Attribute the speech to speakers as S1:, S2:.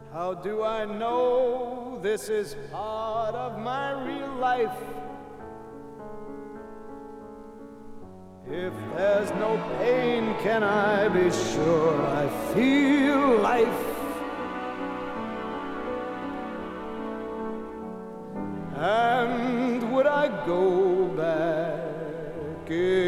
S1: How do I know this is part of my real life? If there's no pain, can I be sure I feel life? And would I go back